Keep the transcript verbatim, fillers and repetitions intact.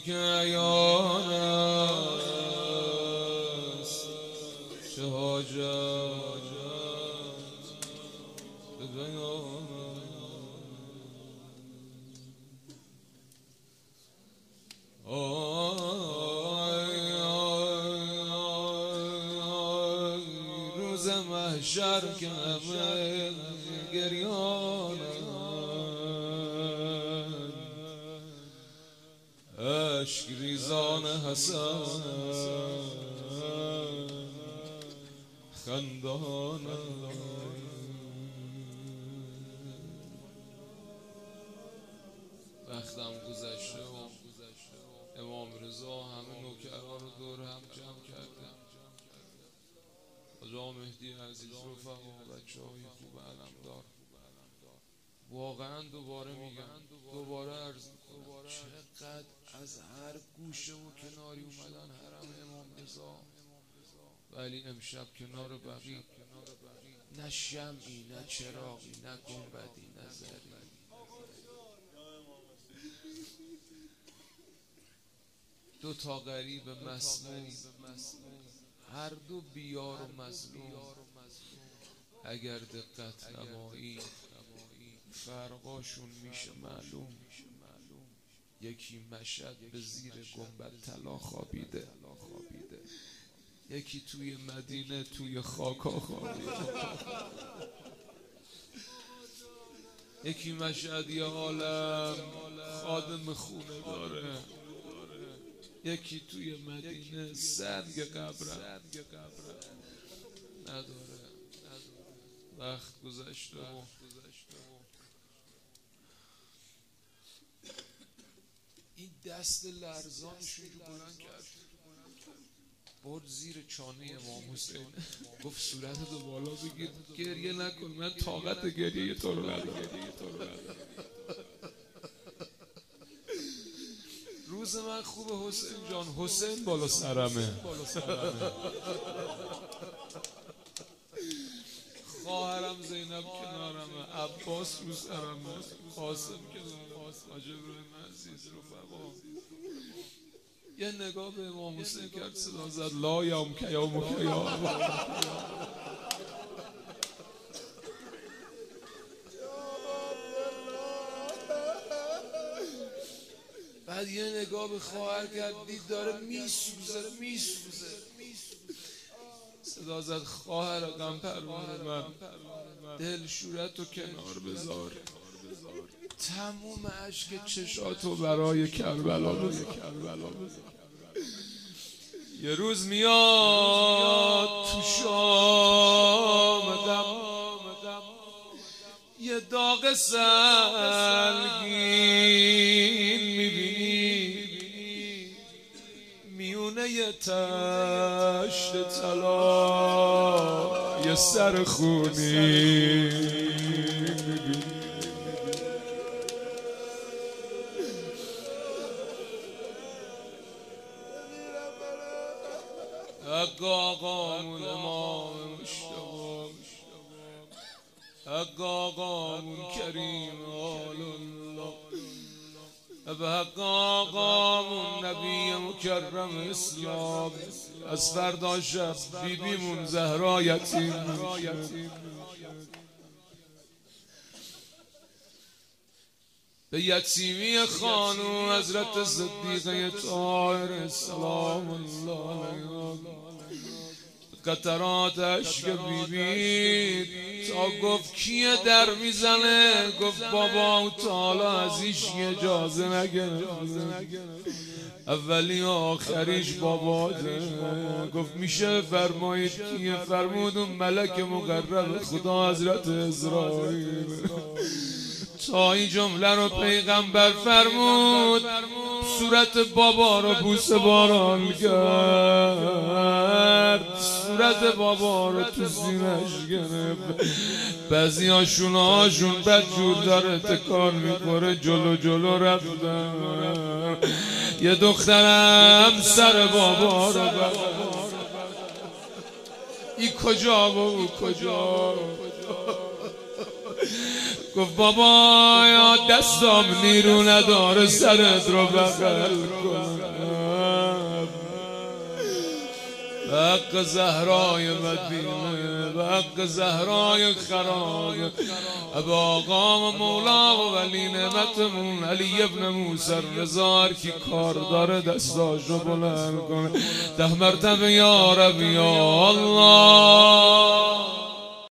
که عیان است چه حاجت به بیان. روز محشر که همه گریانند، اشک ریزان حسن خندانند. وقتم گذشته و امام رضا همه نوکران رو دور هم جمع کرده. آقا مهدی عزیز رفقا بچه های خوب علمدار، واقعا دوباره میگم، دوباره عرض میکنم چقدر از هر گوشه و کناری اومدن حرم امام رضا، ولی امشب کنار بقیه نه شمعی نه چراغی نه گنبدی نه زری، دو تا غریب مسموم، هر دو بیار و مظلوم. اگر دقت نمایی فرقاشون میشه معلوم. یکی مشهد به زیر گنبد طلا خوابیده، یکی توی مدینه توی خاکا خوابیده. یکی مشهد یه عالم خادم خونه داره، یکی توی مدینه سنگ قبره نداره. وقت گذشته و این دست لرزانشون رو بلند کرد، برد زیر چانه امام حسین، گفت صورتتو بالا بگیر، گریه نکن، من طاقت گریه تو رو ندارم. روز من خوب حسین جان، حسین بالا سرمه. خواهرم زینب کنارمه، عباس رو سرمه، قاسم کنارمه، حاج ابراهیم عزیز رفقا. یه نگاه به امام حسین کرد، صدا زد لا یام که یام که یام. بعد یه نگاه به خواهر کرد، دید داره میسوزه میسوزه صدا زد خواهر غم پروانه من، دل شورتو کنار بذار، تموم عشق چشاتو برای کربلا بذار. یه روز میاد تو شام غم، یه داغ سنگین میبینی میونه یه تشت طلا، یه سر خونی میبینی. آقامون امام مشتبه، حق آقامون کریم آل الله، به حق آقامون نبی مکرم اسلام. از فردا شب بیبیمون زهرا یتیم میشه، به یتیمی خانوم حضرت صدیقه طاهره سلام الله علیها، قطرات عشق بیبی تا گفت کیه در میزنه، گفت بابا تعالی ازیش اجازه نگرفت، اولی و آخریش باباته. گفت میشه فرمایید کیه؟ فرمود اون ملک مقرب خدا حضرت اسرائیل. تا این جمله رو پیغمبر فرمود، صورت بابا رو بوسه باران کرد، صورت بابا رو تو سینش گرفت. بعضی هاشون هاشون بد جور داره تکان میخوره، جلو جلو رفتن. یه دخترم سر بابا رو بابا ای کجا و او کجا، گفت بابا یا دستام نیرو نداره سرت رو بغل کنم. به حق زهرای مدینه، به حق زهرای خرای ابو آقا و مولا و ولی نعمتمون علی ابن موسی رضا، هر کی کار داره دستاشو بلند کنه. ده مرتبه یا رب یا الله.